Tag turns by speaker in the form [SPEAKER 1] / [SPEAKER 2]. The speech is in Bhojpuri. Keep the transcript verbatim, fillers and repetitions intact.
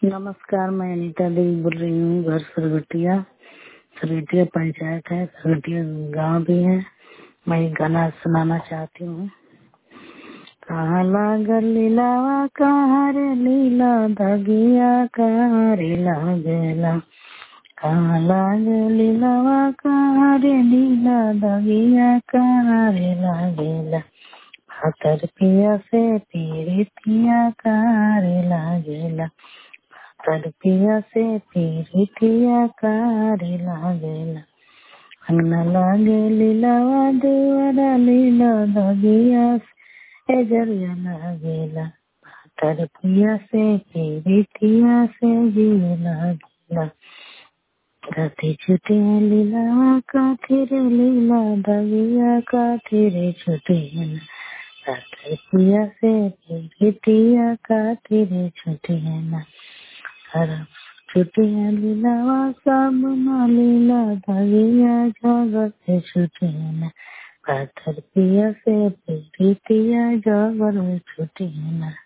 [SPEAKER 1] नमस्कार, मैं अनीता देवी बोल रही हूँ। घर सरगटिया सरगटिया पंचायत है, सरगटिया गांव भी है। मैं एक गाना सुनाना चाहती हूँ। कहाँ लागल लीलावा कहाँ रे लीला धगिया कहाँ रे लागेला। कहाँ लागल लीलावा कहाँ रे लीला धगिया कहाँ रे लागेला। भातर पिया से पीरितिया कहाँ रे लागेला। भातर पिया से पीरितिया कहाँ रे लागेला। अंगना लागे लीलावा देवरा लीला धगिया से जरिया लागेला। भातर पिया से पीरितिया से जिया लागेला। काथी छुटे लीलावा काथी रे लीला धगिया काथी रे छुटे भातर पिया से पीरितिया काथी रे छुटे ना। हरफ छुटे लीलावा सब न लीला धगिया जगत छुटे ना। भातर पिया से पीरितिया जगत छुटे ना।